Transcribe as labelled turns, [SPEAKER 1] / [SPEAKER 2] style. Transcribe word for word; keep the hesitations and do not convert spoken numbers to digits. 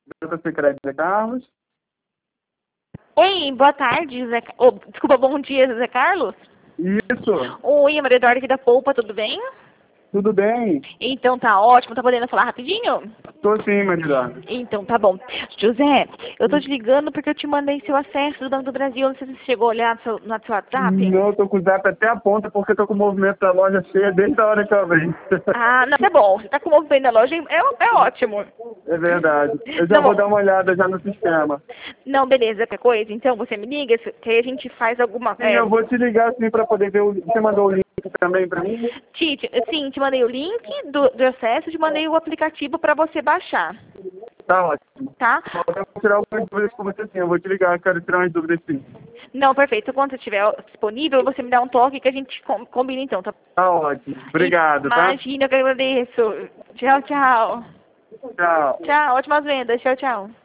[SPEAKER 1] Doutor Secreto José Carlos?
[SPEAKER 2] Oi, boa tarde, José... Ca- oh, desculpa, bom dia, José Carlos?
[SPEAKER 1] Isso.
[SPEAKER 2] Oi, Maria Eduarda aqui da Poupa, tudo bem?
[SPEAKER 1] Tudo bem?
[SPEAKER 2] Então tá ótimo, tá podendo falar rapidinho?
[SPEAKER 1] Tô sim, Marilana.
[SPEAKER 2] Então tá bom. José, eu tô te ligando porque eu te mandei seu acesso do Banco do Brasil, não sei se você chegou a olhar no seu, no seu WhatsApp.
[SPEAKER 1] Não, tô com o zap até a ponta porque tô com o movimento da loja cheia desde a hora que eu abri.
[SPEAKER 2] Ah, não, tá bom, você tá com o movimento da loja, é, é ótimo.
[SPEAKER 1] É verdade. Eu já
[SPEAKER 2] Não,
[SPEAKER 1] vou dar uma olhada já no sistema.
[SPEAKER 2] não, beleza, qualquer coisa, então você me liga, que aí a gente faz alguma...
[SPEAKER 1] Sim,
[SPEAKER 2] É,
[SPEAKER 1] eu vou te ligar assim pra poder ver o... Você mandou o link também pra mim?
[SPEAKER 2] Tite, sim, te mandei o link do, do acesso, te mandei o aplicativo para você baixar,
[SPEAKER 1] Tá ótimo.
[SPEAKER 2] tá?
[SPEAKER 1] Eu vou tirar algumas dúvidas com você sim. Eu vou te ligar, quero tirar umas dúvidas sim.
[SPEAKER 2] Não, perfeito. Quando você estiver disponível, você me dá um toque que a gente com- combina então, tá?
[SPEAKER 1] Tá ótimo. Obrigado, tá?
[SPEAKER 2] Imagina, eu que agradeço. Tchau, tchau.
[SPEAKER 1] Tchau.
[SPEAKER 2] Tchau, ótimas vendas. Tchau, tchau.